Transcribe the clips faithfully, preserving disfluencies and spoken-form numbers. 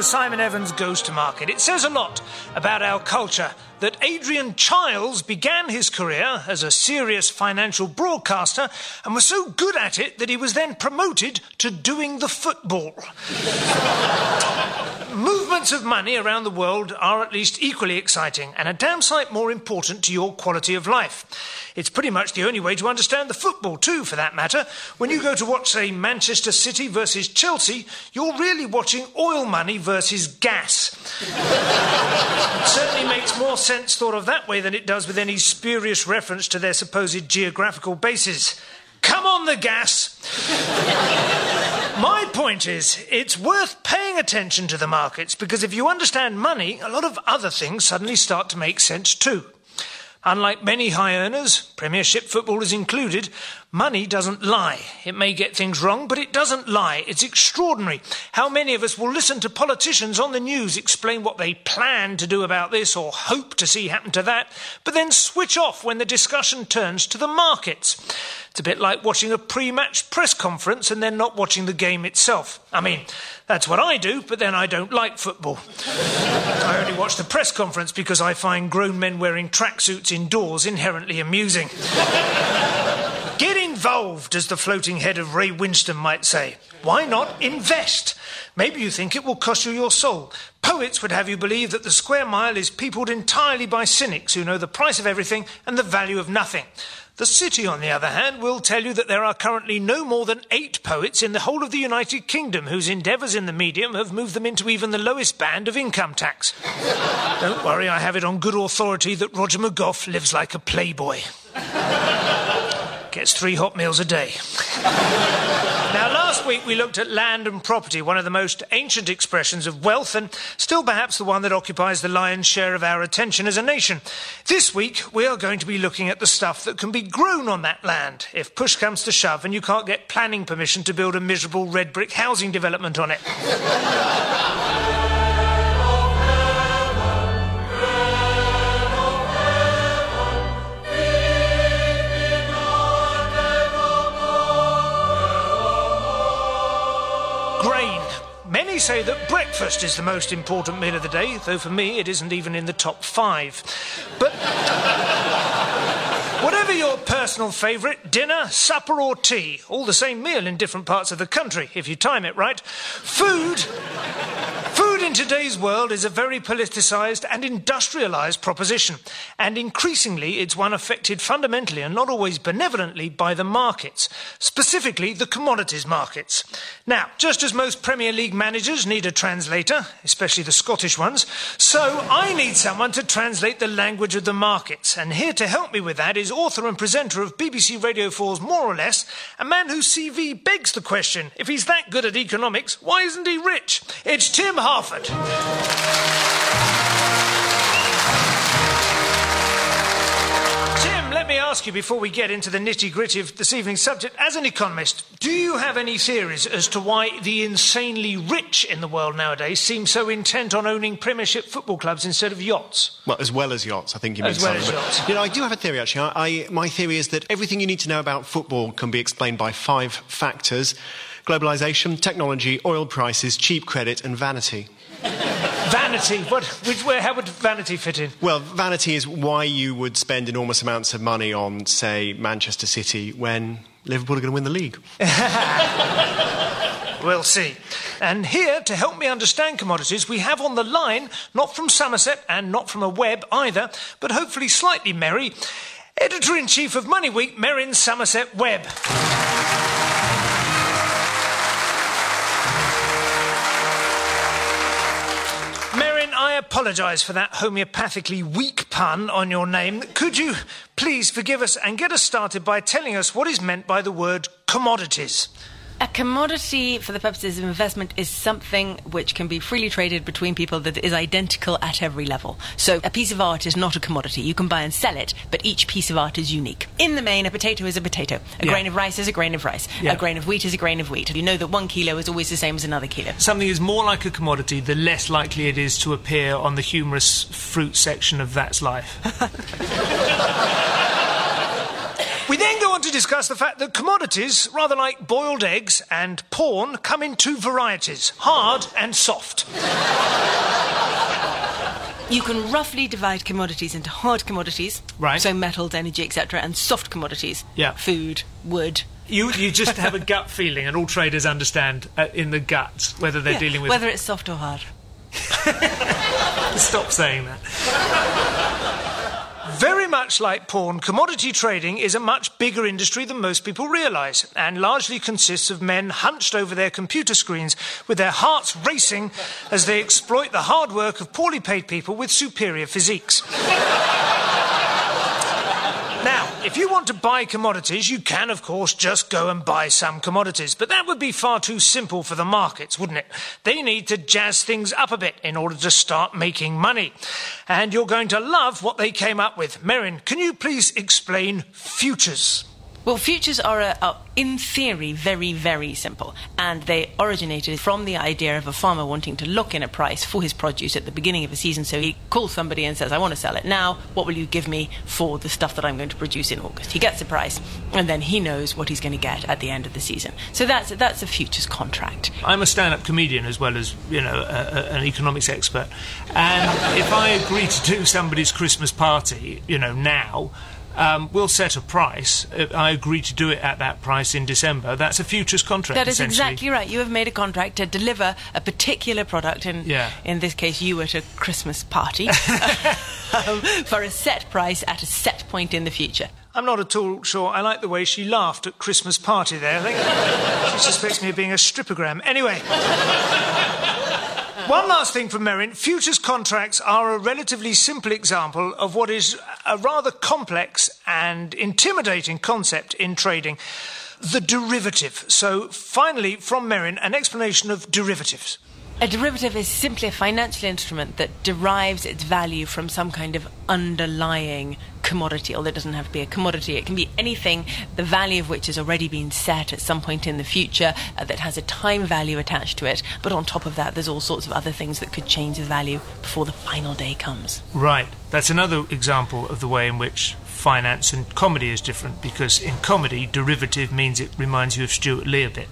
to Simon Evans Goes to Market. It says a lot about our culture that Adrian Chiles began his career as a serious financial broadcaster and was so good at it that he was then promoted to doing the football. Movements of money around the world are at least equally exciting and a damn sight more important to your quality of life. It's pretty much the only way to understand the football too, for that matter. When you go to watch, say, Manchester City versus Chelsea, you're really watching oil money versus gas. It certainly makes more sense thought of that way than it does with any spurious reference to their supposed geographical bases. Come on, the gas! My point is, it's worth paying attention to the markets because if you understand money, a lot of other things suddenly start to make sense too. Unlike many high earners, Premiership footballers included, money doesn't lie. It may get things wrong, but it doesn't lie. It's extraordinary how many of us will listen to politicians on the news explain what they plan to do about this or hope to see happen to that, but then switch off when the discussion turns to the markets. It's a bit like watching a pre-match press conference and then not watching the game itself. I mean, that's what I do, but then I don't like football. I only watch the press conference because I find grown men wearing tracksuits indoors inherently amusing. Get involved, as the floating head of Ray Winston might say. Why not invest? Maybe you think it will cost you your soul. Poets would have you believe that the square mile is peopled entirely by cynics who know the price of everything and the value of nothing. The City, on the other hand, will tell you that there are currently no more than eight poets in the whole of the United Kingdom whose endeavours in the medium have moved them into even the lowest band of income tax. Don't worry, I have it on good authority that Roger McGough lives like a playboy. Gets three hot meals a day. Now, last week we looked at land and property, one of the most ancient expressions of wealth and still perhaps the one that occupies the lion's share of our attention as a nation. This week we are going to be looking at the stuff that can be grown on that land if push comes to shove and you can't get planning permission to build a miserable red brick housing development on it. Grain. Many say that breakfast is the most important meal of the day, though for me it isn't even in the top five. But whatever your personal favourite, dinner, supper or tea, all the same meal in different parts of the country, if you time it right. Food... Food in today's world is a very politicised and industrialised proposition, and increasingly it's one affected fundamentally and not always benevolently by the markets, specifically the commodities markets. Now, just as most Premier League managers need a translator, especially the Scottish ones, so I need someone to translate the language of the markets, and here to help me with that is author and presenter of B B C Radio four's More or Less, a man whose C V begs the question, if he's that good at economics, why isn't he rich? It's Tim Harford. Tim, let me ask you before we get into the nitty-gritty of this evening's subject, as an economist, do you have any theories as to why the insanely rich in the world nowadays seem so intent on owning Premiership football clubs instead of yachts? Well, as well as yachts, I think you mean. As well something. as yachts. But, you know, I do have a theory, actually. I, I, my theory is that everything you need to know about football can be explained by five factors: globalisation, technology, oil prices, cheap credit and vanity. Vanity? What, which, where, how would vanity fit in? Well, vanity is why you would spend enormous amounts of money on, say, Manchester City when Liverpool are going to win the league. We'll see. And here, to help me understand commodities, we have on the line, not from Somerset and not from a web either, but hopefully slightly merry, Editor-in-Chief of Money Week, Merrin Somerset Webb. I apologise for that homeopathically weak pun on your name. Could you please forgive us and get us started by telling us what is meant by the word commodities? A commodity, for the purposes of investment, is something which can be freely traded between people that is identical at every level. So a piece of art is not a commodity. You can buy and sell it, but each piece of art is unique. In the main, a potato is a potato. A yeah. grain of rice is a grain of rice. Yeah. A grain of wheat is a grain of wheat. You know that one kilo is always the same as another kilo. Something is more like a commodity, the less likely it is to appear on the humorous fruit section of That's Life. We then go on to discuss the fact that commodities, rather like boiled eggs and porn, come in two varieties, hard and soft. You can roughly divide commodities into hard commodities, right? So metals, energy, et cetera, and soft commodities, yeah, food, wood. You you just have a gut feeling, and all traders understand uh, in the gut whether they're yeah, dealing with whether it's soft or hard. Stop saying that. Very much like porn, commodity trading is a much bigger industry than most people realise, and largely consists of men hunched over their computer screens with their hearts racing as they exploit the hard work of poorly paid people with superior physiques. Now, if you want to buy commodities, you can, of course, just go and buy some commodities. But that would be far too simple for the markets, wouldn't it? They need to jazz things up a bit in order to start making money. And you're going to love what they came up with. Merrin, can you please explain futures? Well, futures are, a, are, in theory, very, very simple. And they originated from the idea of a farmer wanting to lock in a price for his produce at the beginning of a season. So he calls somebody and says, I want to sell it now. What will you give me for the stuff that I'm going to produce in August? He gets a price, and then he knows what he's going to get at the end of the season. So that's, that's a futures contract. I'm a stand-up comedian as well as, you know, a, a, an economics expert. And if I agree to do somebody's Christmas party, you know, now... Um, we'll set a price. I agree to do it at that price in December. That's a futures contract. That is exactly right. You have made a contract to deliver a particular product, and yeah. in this case, you at a Christmas party, um, for a set price at a set point in the future. I'm not at all sure. I like the way she laughed at Christmas party there. I think she suspects me of being a stripogram. Anyway. One last thing from Merrin. Futures contracts are a relatively simple example of what is a rather complex and intimidating concept in trading, the derivative. So, finally, from Merrin, an explanation of derivatives. A derivative is simply a financial instrument that derives its value from some kind of underlying commodity, although it doesn't have to be a commodity. It can be anything, the value of which has already been set at some point in the future, uh, that has a time value attached to it. But on top of that, there's all sorts of other things that could change the value before the final day comes. Right. That's another example of the way in which finance and comedy is different, because in comedy, derivative means it reminds you of Stuart Lee a bit.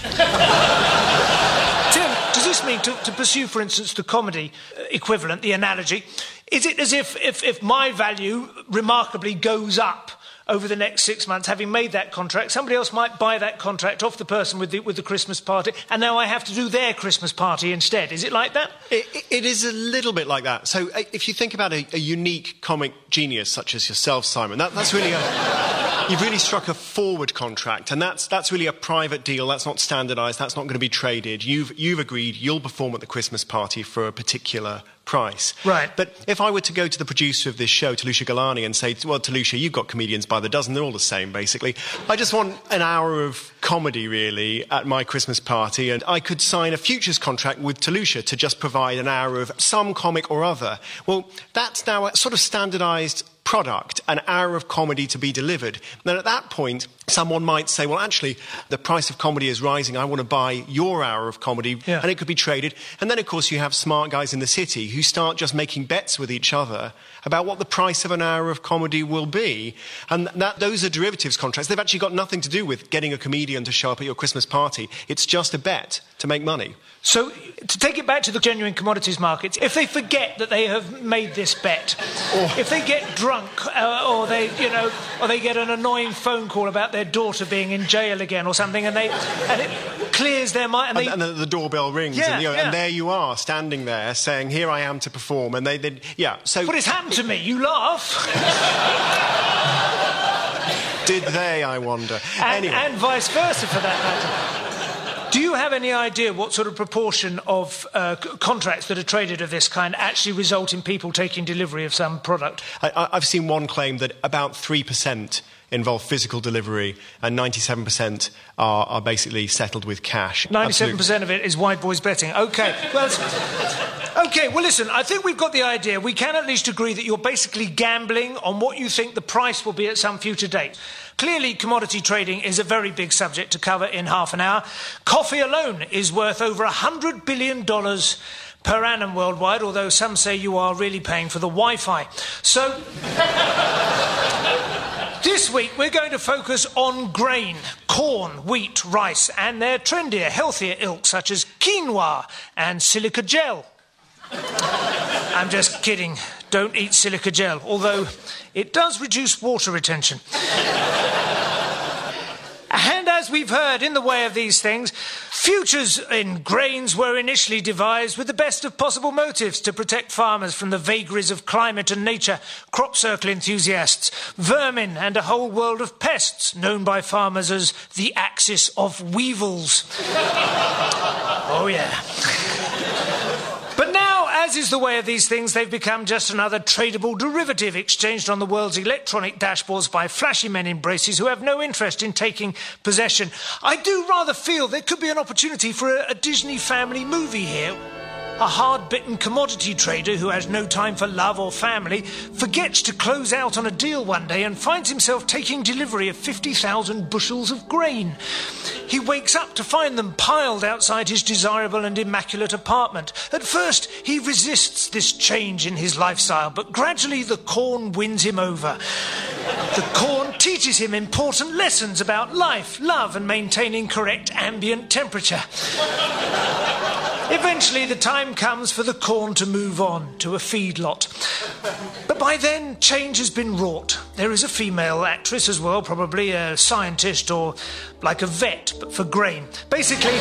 Tim, does this mean, to, to pursue, for instance, the comedy equivalent, the analogy, is it as if, if, if my value remarkably goes up over the next six months, having made that contract, somebody else might buy that contract off the person with the, with the Christmas party, and now I have to do their Christmas party instead? Is it like that? It, it is a little bit like that. So if you think about a, a unique comic genius such as yourself, Simon, that, that's really a... You've really struck a forward contract, and that's that's really a private deal. That's not standardised. That's not going to be traded. You've you've agreed you'll perform at the Christmas party for a particular price. Right. But if I were to go to the producer of this show, Talusha Galani, and say, well, Talusha, you've got comedians by the dozen. They're all the same, basically. I just want an hour of comedy, really, at my Christmas party, and I could sign a futures contract with Talusha to just provide an hour of some comic or other. Well, that's now a sort of standardised product, an hour of comedy to be delivered. Then at that point, someone might say, well, actually, the price of comedy is rising. I want to buy your hour of comedy. Yeah. And it could be traded. And then, of course, you have smart guys in the city who start just making bets with each other about what the price of an hour of comedy will be. And that those are derivatives contracts. They've actually got nothing to do with getting a comedian to show up at your Christmas party. It's just a bet to make money. So, to take it back to the genuine commodities markets, if they forget that they have made this bet, or if they get drunk, uh, or they, you know, or they get an annoying phone call about their daughter being in jail again or something, and they and it clears their mind, and, and, they, and the, the doorbell rings, yeah, and, you know, yeah. and there you are, standing there, saying, "Here I am to perform," and they, they yeah. So, but it's happened to me. You laugh. Did they? I wonder. And, anyway. and vice versa, for that matter. Do you have any idea what sort of proportion of uh, c- contracts that are traded of this kind actually result in people taking delivery of some product? I, I've seen one claim that about three percent involve physical delivery and ninety-seven percent are, are basically settled with cash. ninety-seven percent Absolutely. Of it is wide boys betting. OK, well... OK, well, listen, I think we've got the idea. We can at least agree that you're basically gambling on what you think the price will be at some future date. Clearly, commodity trading is a very big subject to cover in half an hour. Coffee alone is worth over one hundred billion dollars per annum worldwide, although some say you are really paying for the Wi-Fi. So... This week we're going to focus on grain, corn, wheat, rice, and their trendier, healthier ilk such as quinoa and silica gel. I'm just kidding. Don't eat silica gel, although it does reduce water retention. And as we've heard, in the way of these things, futures in grains were initially devised with the best of possible motives to protect farmers from the vagaries of climate and nature, crop circle enthusiasts, vermin, and a whole world of pests known by farmers as the axis of weevils. Oh, yeah. But now, as is the way of these things, they've become just another tradable derivative exchanged on the world's electronic dashboards by flashy men in braces who have no interest in taking possession. I do rather feel there could be an opportunity for a, a Disney family movie here. A hard-bitten commodity trader who has no time for love or family forgets to close out on a deal one day and finds himself taking delivery of fifty thousand bushels of grain. He wakes up to find them piled outside his desirable and immaculate apartment. At first, he resists this change in his lifestyle, but gradually the corn wins him over. The corn teaches him important lessons about life, love, and maintaining correct ambient temperature. Eventually, the time comes for the corn to move on to a feedlot. But by then, change has been wrought. There is a female actress as well, probably a scientist or like a vet, but for grain. Basically...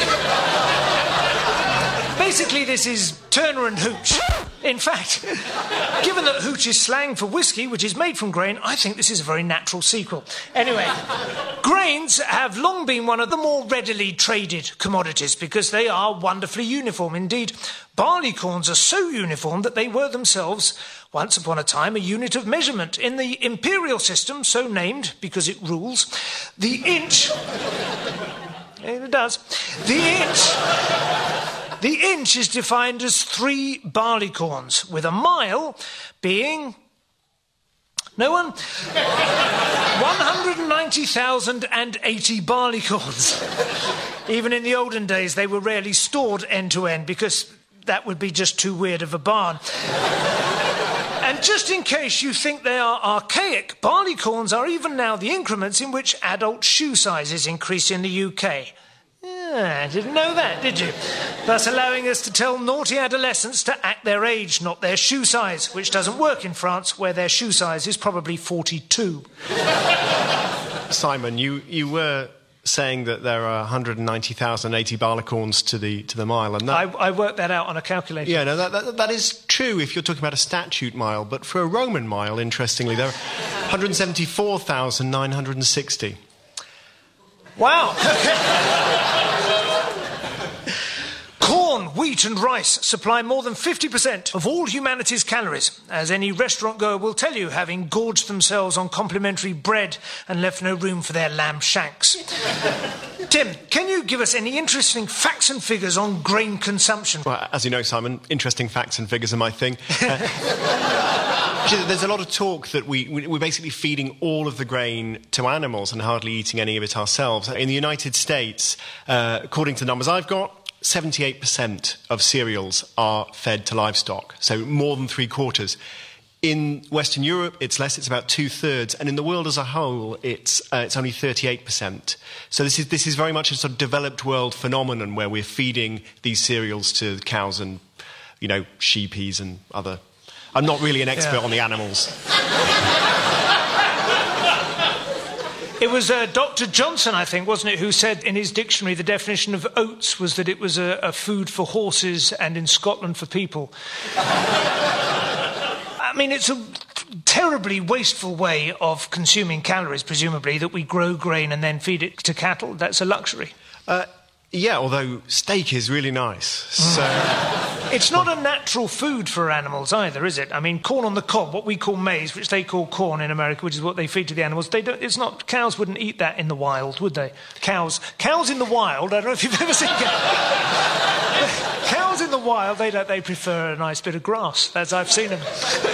Basically, this is Turner and Hooch. In fact, given that hooch is slang for whiskey, which is made from grain, I think this is a very natural sequel. Anyway, grains have long been one of the more readily traded commodities because they are wonderfully uniform. Indeed, barley corns are so uniform that they were themselves, once upon a time, a unit of measurement. In the imperial system, so named because it rules, the inch... It does. The inch... The inch is defined as three barley corns, with a mile being... No one? one hundred ninety thousand eighty barley corns. Even in the olden days, they were rarely stored end-to-end because that would be just too weird of a barn. And just in case you think they are archaic, barley corns are even now the increments in which adult shoe sizes increase in the U K. Yeah, didn't know that, did you? Thus allowing us to tell naughty adolescents to act their age, not their shoe size, which doesn't work in France, where their shoe size is probably forty-two. Simon, you, you were saying that there are one hundred ninety thousand eighty barleycorns to the to the mile, and that... I, I worked that out on a calculator. Yeah, no, that, that, that is true if you're talking about a statute mile, but for a Roman mile, interestingly, there are one hundred seventy-four thousand nine hundred sixty. Wow. Corn, wheat and rice supply more than fifty percent of all humanity's calories, as any restaurant goer will tell you, having gorged themselves on complimentary bread and left no room for their lamb shanks. Tim, can you give us any interesting facts and figures on grain consumption? Well, as you know, Simon, interesting facts and figures are my thing. Uh, There's a lot of talk that we, we're basically feeding all of the grain to animals and hardly eating any of it ourselves. In the United States, uh, according to the numbers I've got, seventy-eight percent of cereals are fed to livestock, so more than three quarters. In Western Europe, it's less, it's about two-thirds, and in the world as a whole, it's uh, it's only thirty-eight percent. So this is, this is very much a sort of developed world phenomenon where we're feeding these cereals to cows and, you know, sheepies and other... I'm not really an expert yeah. on the animals. It was uh, Doctor Johnson, I think, wasn't it, who said in his dictionary the definition of oats was that it was a, a food for horses and in Scotland for people. I mean, it's a terribly wasteful way of consuming calories, presumably, that we grow grain and then feed it to cattle. That's a luxury. Uh, yeah, although steak is really nice, so... It's not a natural food for animals either, is it? I mean, corn on the cob, what we call maize, which they call corn in America, which is what they feed to the animals, they don't, it's not, cows wouldn't eat that in the wild, would they? Cows. Cows in the wild, I don't know if you've ever seen cows. Cows in the wild, they don't, they prefer a nice bit of grass, as I've seen them.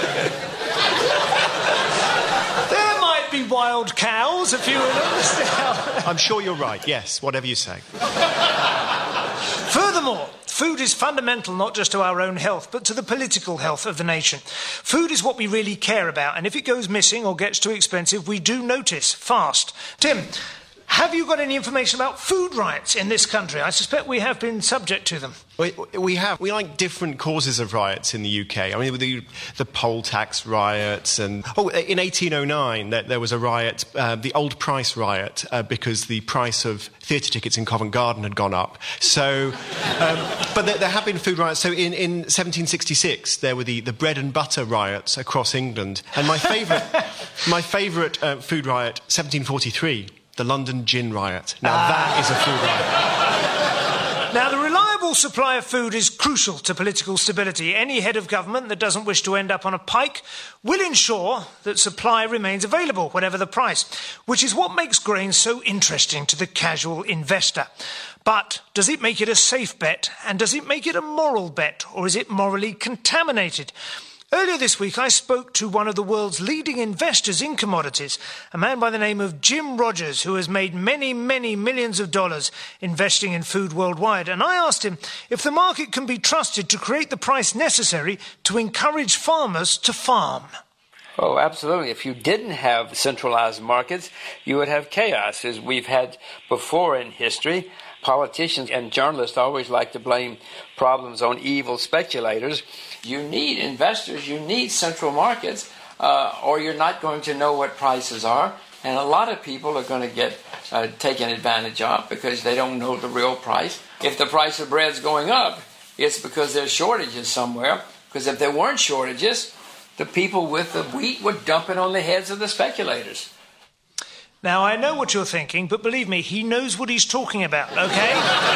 There might be wild cows, if you would understand. I'm sure you're right, yes, whatever you say. Furthermore, food is fundamental not just to our own health, but to the political health of the nation. Food is what we really care about, and if it goes missing or gets too expensive, we do notice fast. Tim, have you got any information about food riots in this country? I suspect we have been subject to them. We, we have. We like different causes of riots in the U K. I mean, the, the poll tax riots and... Oh, in eighteen oh nine, there, there was a riot, uh, the Old Price riot, uh, because the price of theatre tickets in Covent Garden had gone up. So, um, but there, there have been food riots. So in, in seventeen sixty-six, there were the, the bread and butter riots across England. And my favourite my favourite uh, food riot, seventeen forty-three, the London gin riot. Now, ah. that is a food riot. Now, the reliable supply of food is crucial to political stability. Any head of government that doesn't wish to end up on a pike will ensure that supply remains available, whatever the price, which is what makes grain so interesting to the casual investor. But does it make it a safe bet, and does it make it a moral bet, or is it morally contaminated? Earlier this week, I spoke to one of the world's leading investors in commodities, a man by the name of Jim Rogers, who has made many, many millions of dollars investing in food worldwide. And I asked him if the market can be trusted to create the price necessary to encourage farmers to farm. Oh, absolutely. If you didn't have centralized markets, you would have chaos, as we've had before in history. Politicians and journalists always like to blame problems on evil speculators. You need investors, you need central markets, uh, or you're not going to know what prices are. And a lot of people are going to get uh, taken advantage of because they don't know the real price. If the price of bread's going up, it's because there's shortages somewhere. Because if there weren't shortages, the people with the wheat would dump it on the heads of the speculators. Now, I know what you're thinking, but believe me, he knows what he's talking about, OK?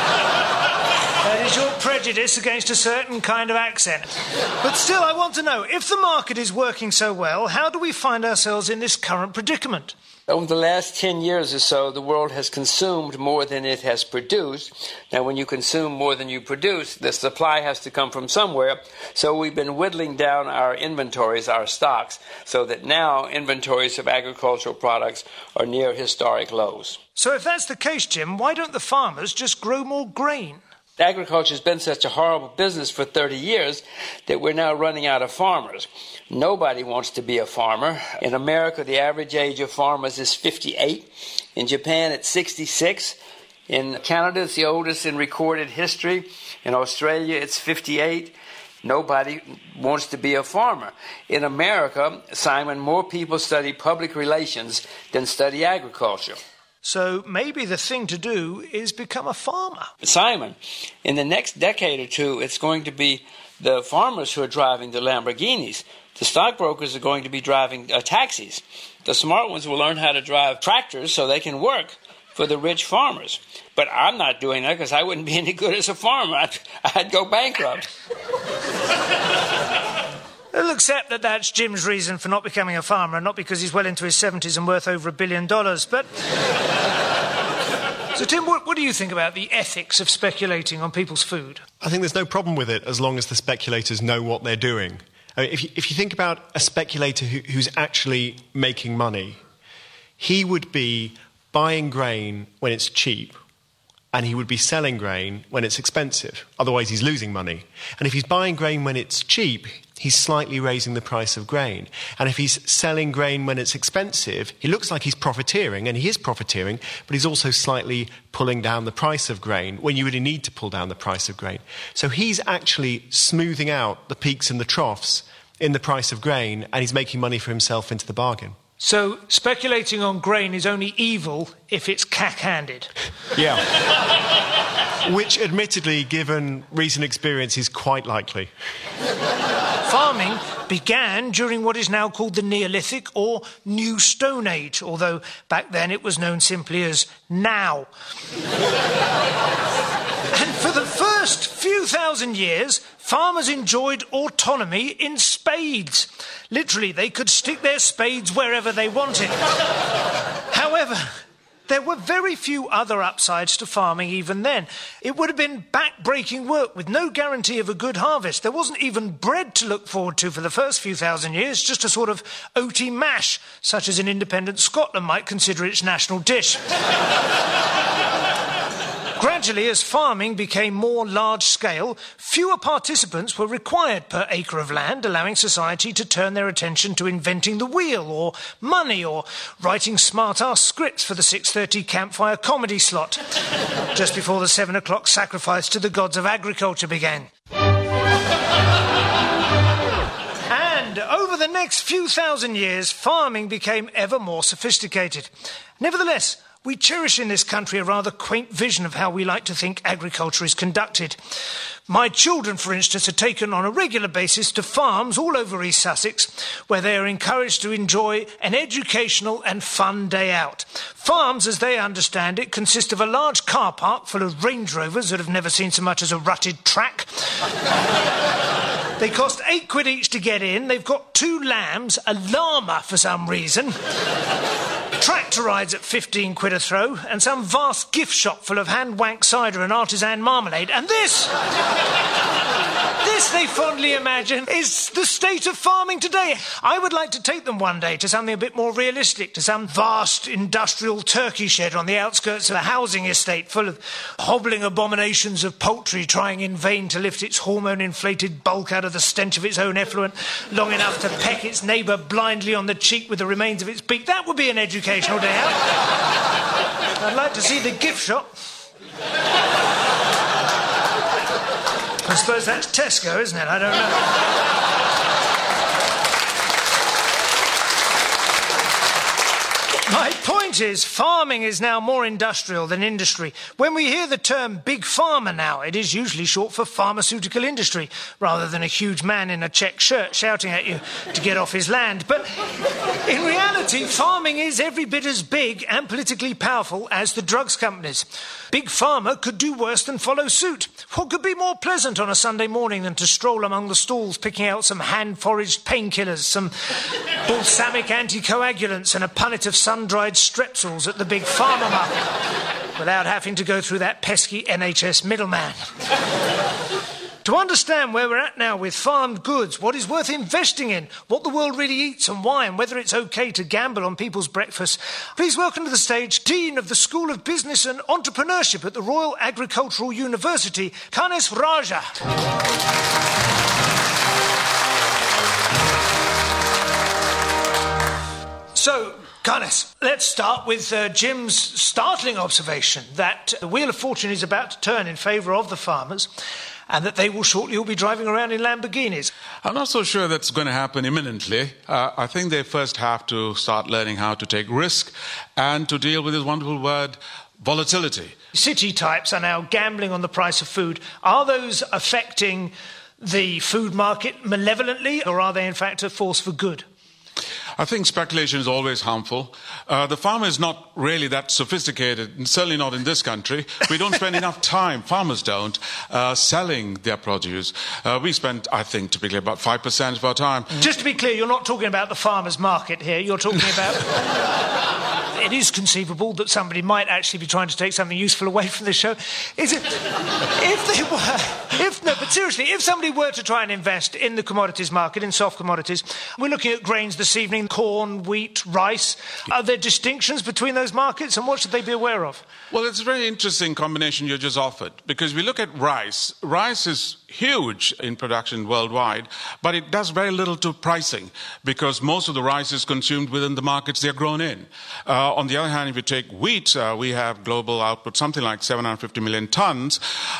That is your prejudice against a certain kind of accent. But still, I want to know, if the market is working so well, how do we find ourselves in this current predicament? Over the last ten years or so, the world has consumed more than it has produced. Now, when you consume more than you produce, the supply has to come from somewhere. So we've been whittling down our inventories, our stocks, so that now inventories of agricultural products are near historic lows. So if that's the case, Jim, why don't the farmers just grow more grain? Agriculture has been such a horrible business for thirty years that we're now running out of farmers. Nobody wants to be a farmer. In America, the average age of farmers is fifty-eight. In Japan, it's sixty-six. In Canada, it's the oldest in recorded history. In Australia, it's fifty-eight. Nobody wants to be a farmer. In America, Simon, more people study public relations than study agriculture. So maybe the thing to do is become a farmer. Simon, in the next decade or two, it's going to be the farmers who are driving the Lamborghinis. The stockbrokers are going to be driving uh, taxis. The smart ones will learn how to drive tractors so they can work for the rich farmers. But I'm not doing that because I wouldn't be any good as a farmer. I'd, I'd go bankrupt. We'll accept that that's Jim's reason for not becoming a farmer, not because he's well into his seventies and worth over a billion dollars, but... So, Tim, what, what do you think about the ethics of speculating on people's food? I think there's no problem with it as long as the speculators know what they're doing. I mean, if, you, if you think about a speculator who, who's actually making money, he would be buying grain when it's cheap, and he would be selling grain when it's expensive. Otherwise, he's losing money. And if he's buying grain when it's cheap, he's slightly raising the price of grain. And if he's selling grain when it's expensive, he looks like he's profiteering, and he is profiteering, but he's also slightly pulling down the price of grain when you really need to pull down the price of grain. So he's actually smoothing out the peaks and the troughs in the price of grain, and he's making money for himself into the bargain. So speculating on grain is only evil if it's cack-handed. Yeah. Which, admittedly, given recent experience, is quite likely. Farming began during what is now called the Neolithic or New Stone Age, although back then it was known simply as now. And for the first few thousand years, farmers enjoyed autonomy in spades. Literally, they could stick their spades wherever they wanted. However, there were very few other upsides to farming even then. It would have been back-breaking work with no guarantee of a good harvest. There wasn't even bread to look forward to for the first few thousand years, just a sort of oaty mash, such as an independent Scotland might consider its national dish. Gradually, as farming became more large-scale, fewer participants were required per acre of land, allowing society to turn their attention to inventing the wheel, or money, or writing smart-ass scripts for the six thirty campfire comedy slot, just before the seven o'clock sacrifice to the gods of agriculture began. And over the next few thousand years, farming became ever more sophisticated. Nevertheless, we cherish in this country a rather quaint vision of how we like to think agriculture is conducted. My children, for instance, are taken on a regular basis to farms all over East Sussex, where they are encouraged to enjoy an educational and fun day out. Farms, as they understand it, consist of a large car park full of Range Rovers that have never seen so much as a rutted track. They cost eight quid each to get in. They've got two lambs, a llama for some reason, tractor rides at fifteen quid a throw, and some vast gift shop full of hand-wank cider and artisan marmalade. And this, this, they fondly imagine, is the state of farming today. I would like to take them one day to something a bit more realistic, to some vast industrial turkey shed on the outskirts of a housing estate full of hobbling abominations of poultry trying in vain to lift its hormone-inflated bulk out of the stench of its own effluent long enough to peck its neighbour blindly on the cheek with the remains of its beak. That would be an educational day out. I'd like to see the gift shop. I suppose that's Tesco, isn't it? I don't know. My point is, farming is now more industrial than industry. When we hear the term big pharma now, it is usually short for pharmaceutical industry, rather than a huge man in a check shirt shouting at you to get off his land. But in reality, farming is every bit as big and politically powerful as the drugs companies. Big pharma could do worse than follow suit. What could be more pleasant on a Sunday morning than to stroll among the stalls picking out some hand-foraged painkillers, some balsamic anticoagulants and a punnet of sun-dried strepsils at the big pharma market without having to go through that pesky N H S middleman? To understand where we're at now with farmed goods, what is worth investing in, what the world really eats and why, and whether it's okay to gamble on people's breakfast, please welcome to the stage Dean of the School of Business and Entrepreneurship at the Royal Agricultural University, Kanis Raja. So, Kanis, let's start with uh, Jim's startling observation that the wheel of fortune is about to turn in favour of the farmers, and that they will shortly all be driving around in Lamborghinis. I'm not so sure that's going to happen imminently. Uh, I think they first have to start learning how to take risk and to deal with this wonderful word, volatility. City types are now gambling on the price of food. Are those affecting the food market malevolently, or are they in fact a force for good? I think speculation is always harmful. Uh, the farmer is not really that sophisticated, and certainly not in this country. We don't spend enough time, farmers don't, uh, selling their produce. Uh, we spend, I think, typically about five percent of our time. Just to be clear, you're not talking about the farmer's market here. You're talking about... It is conceivable that somebody might actually be trying to take something useful away from the show. Is it... If they were... If, no, but seriously, if somebody were to try and invest in the commodities market, in soft commodities, we're looking at grains this evening, corn, wheat, rice. Are there distinctions between those markets, and what should they be aware of? Well, it's a very interesting combination you just offered, because we look at rice. Rice is huge in production worldwide, but it does very little to pricing, because most of the rice is consumed within the markets they're grown in. Uh, on the other hand, if you take wheat, uh, we have global output, something like seven hundred fifty million tons.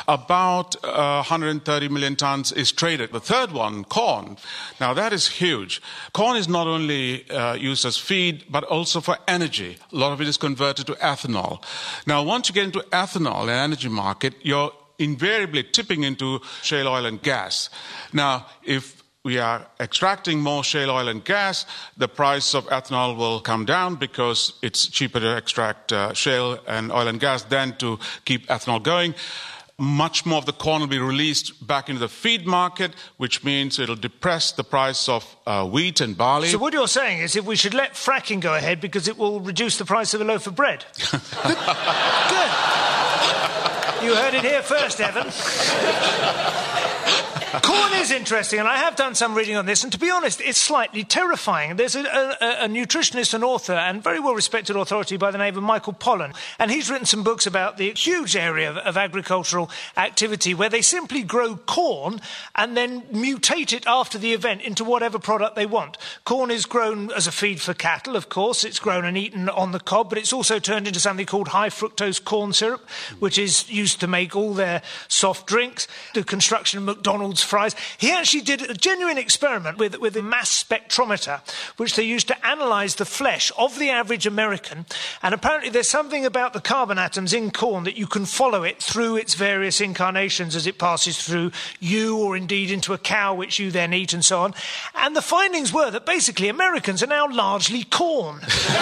About uh, one hundred thirty million tons is traded. The third one, corn. Now, that is huge. Corn is not only uh, used as feed, but also for energy. A lot of it is converted to ethanol. Now, once you get into ethanol and energy market, you're invariably tipping into shale oil and gas. Now, if we are extracting more shale oil and gas, the price of ethanol will come down because it's cheaper to extract uh, shale and oil and gas than to keep ethanol going. Much more of the corn will be released back into the feed market, which means it'll depress the price of uh, wheat and barley. So what you're saying is if we should let fracking go ahead because it will reduce the price of a loaf of bread. Good. Good. You heard it here first, Evan. Corn is interesting, and I have done some reading on this, and to be honest, it's slightly terrifying. There's a, a, a nutritionist and author, and very well-respected authority by the name of Michael Pollan, and he's written some books about the huge area of, of agricultural activity where they simply grow corn and then mutate it after the event into whatever product they want. Corn is grown as a feed for cattle, of course. It's grown and eaten on the cob, but it's also turned into something called high-fructose corn syrup, which is used to make all their soft drinks, the construction of McDonald's fries. He actually did a genuine experiment with, with a mass spectrometer, which they used to analyse the flesh of the average American, and apparently there's something about the carbon atoms in corn that you can follow it through its various incarnations as it passes through you, or indeed into a cow, which you then eat, and so on. And the findings were that basically Americans are now largely corn.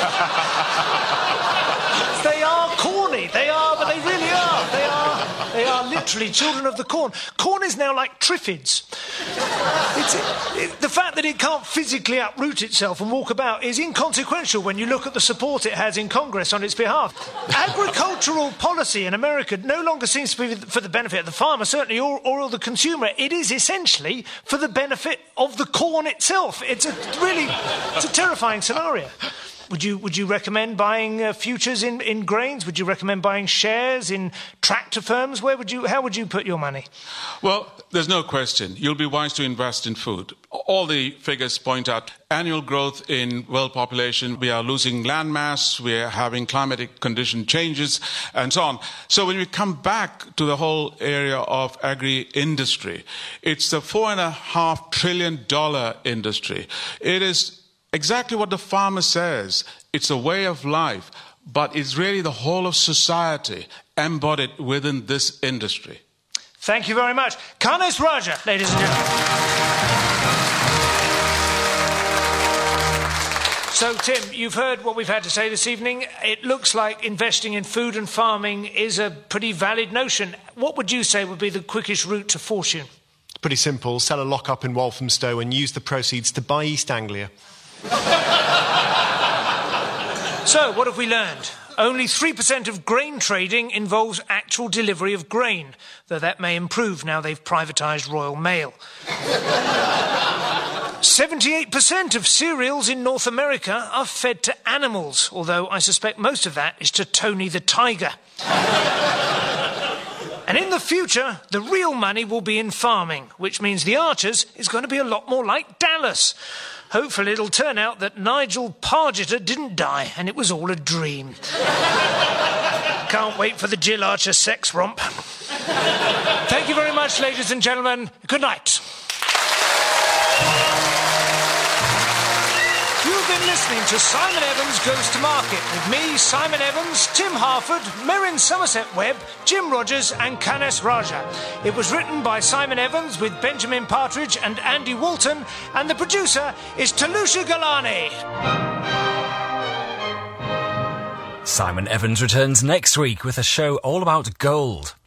They are corny. They are, but they really are. They are, they are literally children of the corn. Corn is now like triffids. It's, it, the fact that it can't physically uproot itself and walk about is inconsequential when you look at the support it has in Congress on its behalf. Agricultural policy in America no longer seems to be for the benefit of the farmer, certainly, or, or the consumer. It is essentially for the benefit of the corn itself. It's a really, it's a terrifying scenario. Would you, would you recommend buying uh, futures in, in grains? Would you recommend buying shares in tractor firms? Where would you, how would you put your money? Well, there's no question. You'll be wise to invest in food. All the figures point out annual growth in world population. We are losing land mass. We are having climatic condition changes and so on. So when we come back to the whole area of agri-industry, it's a four and a half trillion dollar industry. It is exactly what the farmer says. It's a way of life, but it's really the whole of society embodied within this industry. Thank you very much. Kanes Raja, ladies and gentlemen. So, Tim, you've heard what we've had to say this evening. It looks like investing in food and farming is a pretty valid notion. What would you say would be the quickest route to fortune? Pretty simple. Sell a lock-up in Walthamstow and use the proceeds to buy East Anglia. So, what have we learned? Only three percent of grain trading involves actual delivery of grain, though that may improve now they've privatised Royal Mail. seventy-eight percent of cereals in North America are fed to animals, although I suspect most of that is to Tony the Tiger. And in the future, the real money will be in farming, which means the Archers is going to be a lot more like Dallas. Hopefully it'll turn out that Nigel Pargeter didn't die and it was all a dream. Can't wait for the Jill Archer sex romp. Thank you very much, ladies and gentlemen. Good night. You've been listening to Simon Evans Goes to Market with me, Simon Evans, Tim Harford, Merrin Somerset Webb, Jim Rogers and Kanes Raja. It was written by Simon Evans with Benjamin Partridge and Andy Walton, and the producer is Talusha Galani. Simon Evans returns next week with a show all about gold.